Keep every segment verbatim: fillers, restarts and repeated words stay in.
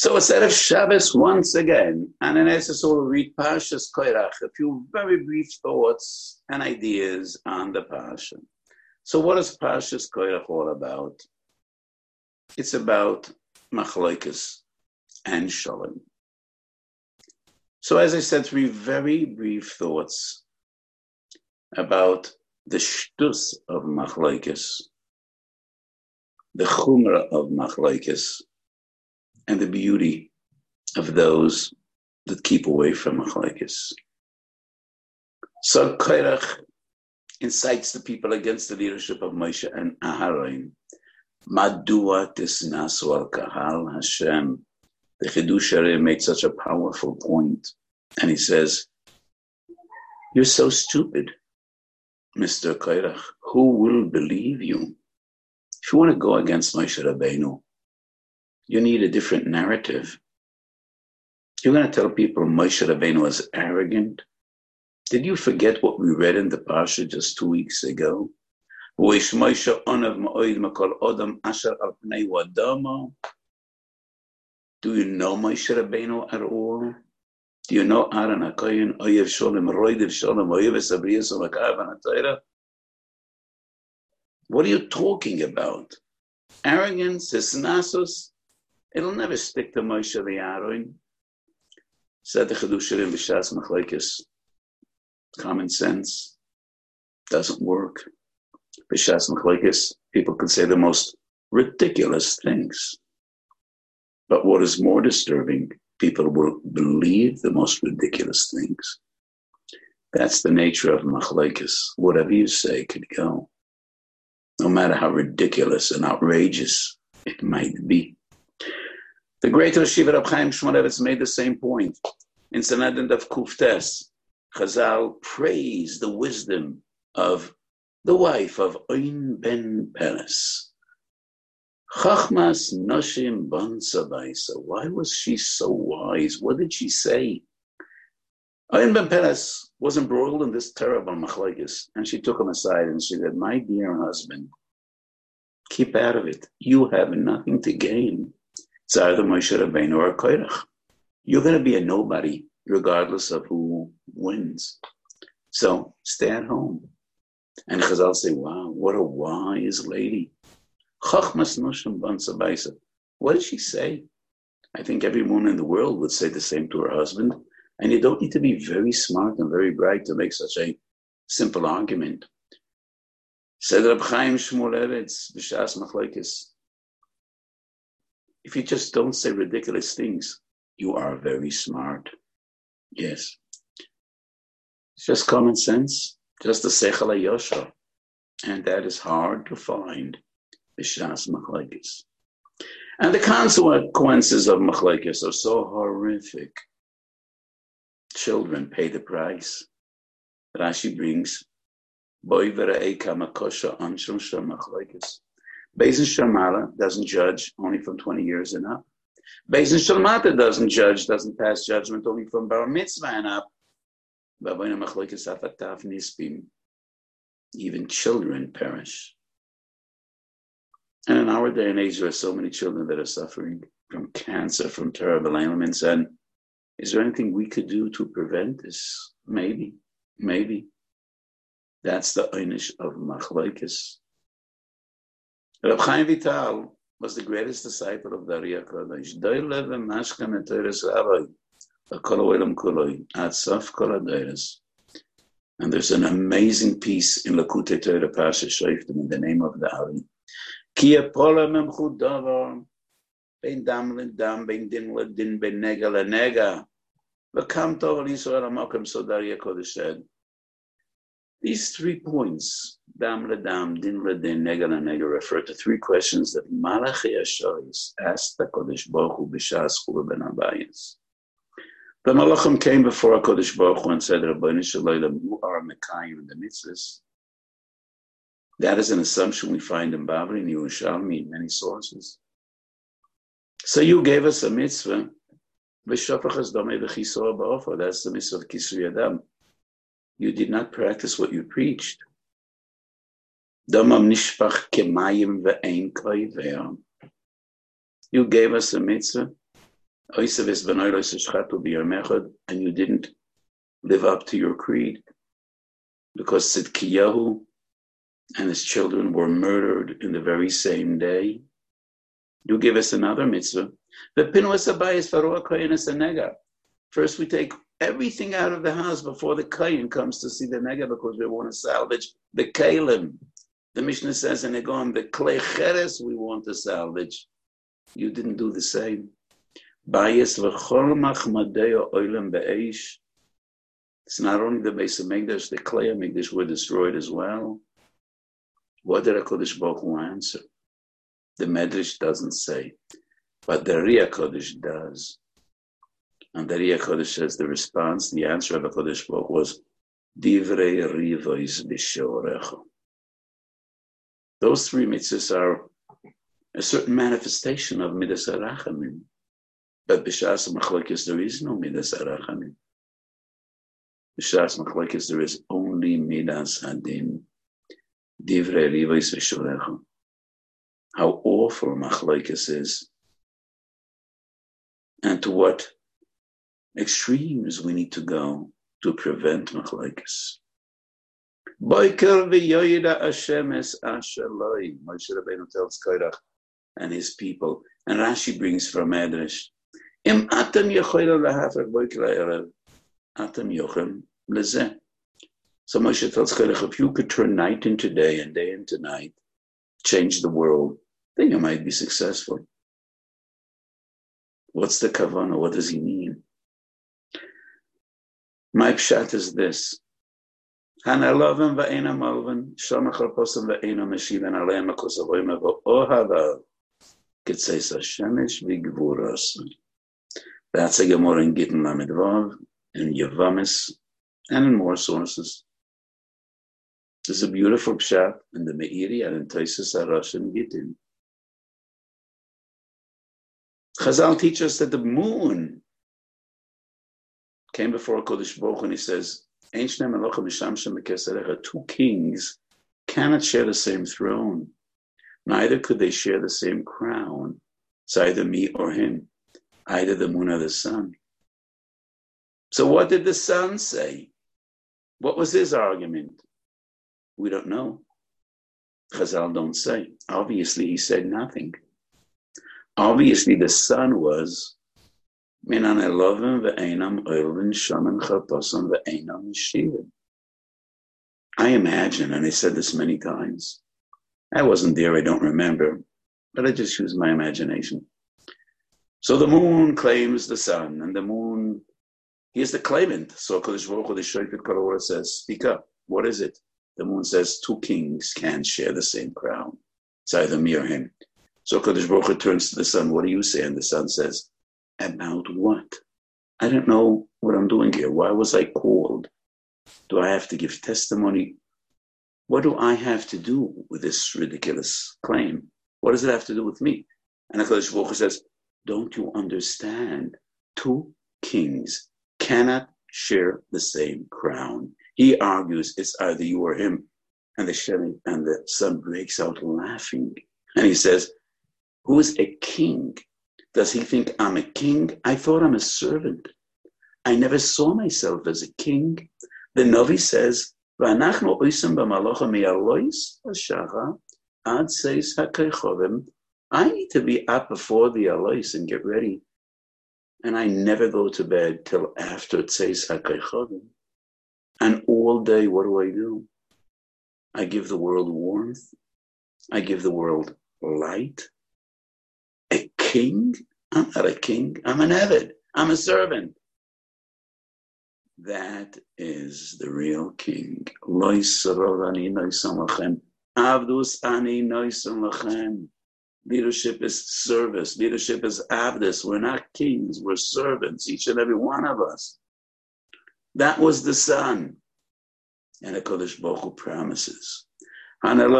So instead of Shabbos once again, and in essence we'll read Parshas Koirach, a few very brief thoughts and ideas on the Parsha. So what is Parshas Koirach all about? It's about Machlokes and Shalom. So as I said, three very brief thoughts about the shtus of Machlokes, the chumrah of Machlokes, and the beauty of those that keep away from Machlokes. So Koirach incites the people against the leadership of Moshe and Aharon. Madua tisnasu al kahal Hashem. The Chidush Areh made such a powerful point, and he says, "You're so stupid, Mister Koirach. Who will believe you? If you want to go against Moshe Rabbeinu, you need a different narrative. You're going to tell people Moshe Rabbeinu is arrogant? Did you forget what we read in the Parsha just two weeks ago? Do you know Moshe Rabbeinu at all? Do you know Aaron HaKohen, Oyev Sholem, Roidev Sholem, Oyev Sabriyas, Makav HaTorah? What are you talking about? Arrogance, Hisnasos, it'll never stick to Moshe Aaron. Said the Chidush Areh B'Shas Machlokes. Common sense doesn't work. B'Shas Machlokes, people can say the most ridiculous things. But what is more disturbing, people will believe the most ridiculous things. That's the nature of Machlokes. Whatever you say could go, no matter how ridiculous and outrageous it might be. The great Rosh Yeshiva Reb Chaim Shmulevitz made the same point. In Sanhedrin of Kuftes, Chazal praised the wisdom of the wife of Oin ben Peres. Chachmas Noshim Ban Sabaisa. Why was she so wise? What did she say? Oin ben Peres was embroiled in this terrible machlokes, and she took him aside and she said, "My dear husband, keep out of it. You have nothing to gain. It's either Moshe Rabbeinu or Koirach. You're going to be a nobody, regardless of who wins. So stay at home." And Chazal say, "Wow, what a wise lady." Chachmas Noshim Ban Sabaisa. What did she say? I think every woman in the world would say the same to her husband. And you don't need to be very smart and very bright to make such a simple argument. Said Reb Chaim Shmulevitz, B'Shas Machlokes, if you just don't say ridiculous things, you are very smart. Yes. It's just common sense, just the Sechel HaYoshar. And that is hard to find, B'Shas Machlokes. And the consequences of Machlokes are so horrific. Children pay the price. Rashi brings, Boi v'ra'ei kama kosha anshel shel Machlokes. Beis Din Shel Maalah doesn't judge only from twenty years and up. Beis Din Shel Mata doesn't judge, doesn't pass judgment only from Bar Mitzvah and up. Even children perish. And in our day and age, there are so many children that are suffering from cancer, from terrible ailments. And is there anything we could do to prevent this? Maybe, maybe. That's the einish of Machlokes. Reb Chaim Vital was the greatest disciple of the Ari HaKadosh. Doyle v'mashka meteres rabbi, v'kol ha'olam kuloi, ad sof kol ha'deiros. And there's an amazing piece in Lakutei Torah Parsha Shoftim in the name of the Ari. Ki epola memchu davar, bein dam l'dam, bein din l'din, bein nega l'nega, v'kam tov l'Yisrael ha'makom, so the Ari HaKadosh said. These three points, dam l'dam, din l'din, nega l'nega, refer to three questions that Malachi Hashoris asked the Kodesh Baruch Hu b'shas Churban Habayis. The Malachim came before HaKadosh Baruch Hu and said, Rabbeinu Shalom, you are Mekayim in the mitzvahs. That is an assumption we find in Bavli and Yerushalmi in many sources. So you gave us a mitzvah, v'shofachas domei v'chisor ba'ofer. That's the mitzvah of Kisui Adam. You did not practice what you preached. Damam nishpach kemayim ve'ein koiver. You gave us a mitzvah, and you didn't live up to your creed, because Tzidkiyahu and his children were murdered in the very same day. You give us another mitzvah. First, we take everything out of the house before the Kayin comes to see the nega, because we want to salvage the Kalim. The Mishnah says in Egon, the Klei Cheres we want to salvage. You didn't do the same. It's not only the Beis HaMikdash, the Klei HaMikdash were destroyed as well. What did HaKadosh Baruch Hu answer? The Medrash doesn't say, but the Riyah Kodesh does. And the Riyah Kodesh says the response, the answer of HaKadosh Baruch Hu was, Divrei Rivois B'Shorecha. Those three mitzvahs are a certain manifestation of Midas HaRachamim. But B'Shas Machlokes there is no Midas HaRachamim. B'Shas Machlokes there is only Midas Hadin. Divrei Rivois B'Shorecha. How awful Machlokes is, and to what extremes we need to go to prevent Machlokes. Boiker v'yoyda Hashem es asher loi. Moshe Rabbeinu tells Korach and his people, and Rashi brings from Medrash, Im atem yochel lahafek boiker ha'erev, atem yochem lezeh. So Moshe tells Korach, if you could turn night into day and day into night, change the world, then you might be successful. What's the kavanah? What does he mean? My pshat is this. Hanalovim va'ena malvin, shamachar posam va'ena meshivan aleim akosavoyim va'ohava, kitzeis hashemesh v'gvuras. That's a Gemara in Gittin Lamed Vav, in Yavamis, and in more sources. There's a beautiful pshat in the Meiri and in Taisus Arash and Gittin. Chazal teach us that the moon came before Kodesh Baruch Hu, and he says, two kings cannot share the same throne. Neither could they share the same crown. It's either me or him, either the moon or the sun. So what did the sun say? What was his argument? We don't know. Chazal don't say. Obviously, he said nothing. Obviously, the sun was Minan elovim ve'enam oilvin shaman chapasan ve'enam yeshivin. I imagine, and I said this many times, I wasn't there, I don't remember, but I just use my imagination. So the moon claims the sun, and the moon, he is the claimant. So Kodesh Baruch Hu, the Shofet Kol says, speak up. What is it? The moon says, two kings can't share the same crown. It's either me or him. So Kodesh Baruch Hu turns to the sun, what do you say? And the sun says, about what? I don't know what I'm doing here. Why was I called? Do I have to give testimony? What do I have to do with this ridiculous claim? What does it have to do with me? And HaKadosh Baruch Hu says, don't you understand? Two kings cannot share the same crown. He argues it's either you or him. And the Shem and the sun breaks out laughing. And he says, who is a king? Does he think I'm a king? I thought I'm a servant. I never saw myself as a king. The Novi says, I need to be up before the Alois and get ready. And I never go to bed till after Tzeis HaKeichovim. And all day, what do I do? I give the world warmth. I give the world light. A king? I'm not a king. I'm an Eved. I'm a servant. That is the real king. Leadership is service. Leadership is avdus. We're not kings. We're servants, each and every one of us. That was the sun. And the Kodesh Baruch Hu promises. What did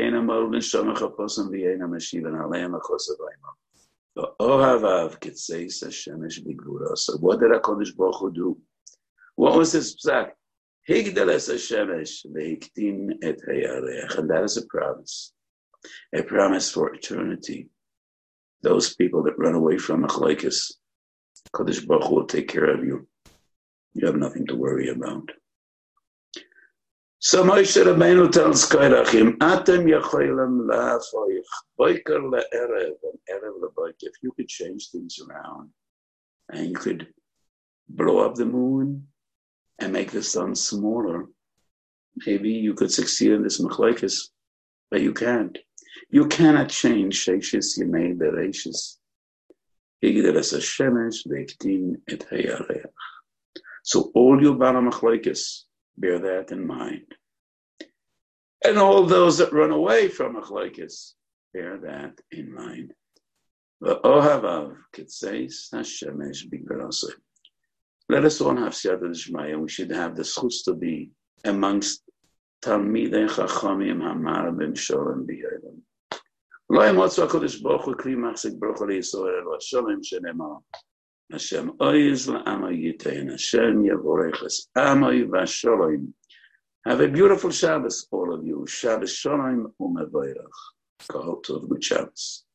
HaKadosh Baruch Hu do? What was his psak? And that is a promise. A promise for eternity. Those people that run away from Machlokes, Kodesh Baruch Hu will take care of you. You have nothing to worry about. So Moshe Rabbeinu tells Kairachim, Atem yacholim la'afoich, boiker la'erev, and erev la'boik. If you could change things around, and you could blow up the moon and make the sun smaller, maybe you could succeed in this machlokes, but you can't. You cannot change Sheishis Yemei Bereishis. Higderes Hashemesh ve'iktin et hayareach. So all you bara machlokes, bear that in mind. And all those that run away from machlokes, bear that in mind. V'ohavav kitzeis hashemesh b'grasei. Let us all have siyata d'shmaya. We should have the schus to be amongst talmidei chachamim hamar ben sholem b'yolim. Lo yimotzu HaKadosh Baruch Hu kli machzik baruch leYisrael v'sholem shenemar. Hashem oiz la'ama yitein. Hashem yavorechas amoi v'sholem. Have a beautiful Shabbos, all of you. Shabbos sholem u'mevorach. Kol tov, good Shabbos.